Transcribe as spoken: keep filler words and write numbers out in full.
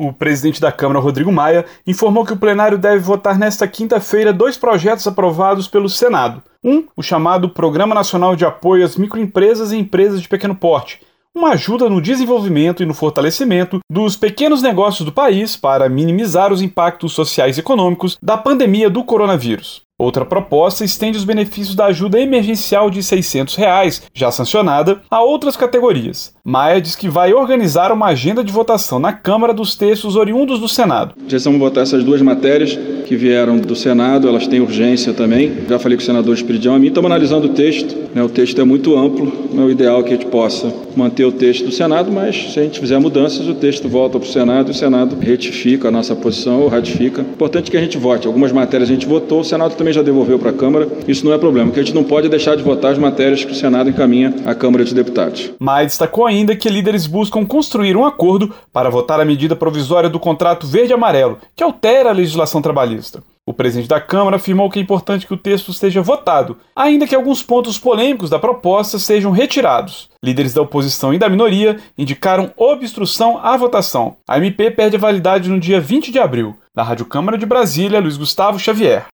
O presidente da Câmara, Rodrigo Maia, informou que o plenário deve votar nesta quinta-feira dois projetos aprovados pelo Senado. Um, o chamado Programa Nacional de Apoio às Microempresas e Empresas de Pequeno Porte, uma ajuda no desenvolvimento e no fortalecimento dos pequenos negócios do país para minimizar os impactos sociais e econômicos da pandemia do coronavírus. Outra proposta estende os benefícios da ajuda emergencial de seiscentos reais, já sancionada, a outras categorias. Maia diz que vai organizar uma agenda de votação na Câmara dos textos oriundos do Senado. Já vamos votar essas duas matérias que vieram do Senado, elas têm urgência também. Já falei com o senador Espiridião a mim, estamos analisando o texto. Né? O texto é muito amplo, não é o ideal que a gente possa manter o texto do Senado, mas se a gente fizer mudanças, o texto volta para o Senado e o Senado retifica a nossa posição ou ratifica. Importante que a gente vote. Algumas matérias a gente votou, o Senado também já devolveu para a Câmara, isso não é problema, porque a gente não pode deixar de votar as matérias que o Senado encaminha à Câmara de Deputados. Maia destacou ainda que líderes buscam construir um acordo para votar a medida provisória do contrato verde-amarelo, que altera a legislação trabalhista. O presidente da Câmara afirmou que é importante que o texto esteja votado, ainda que alguns pontos polêmicos da proposta sejam retirados. Líderes da oposição e da minoria indicaram obstrução à votação. A M P perde a validade no dia vinte de abril. Da Rádio Câmara de Brasília, Luiz Gustavo Xavier.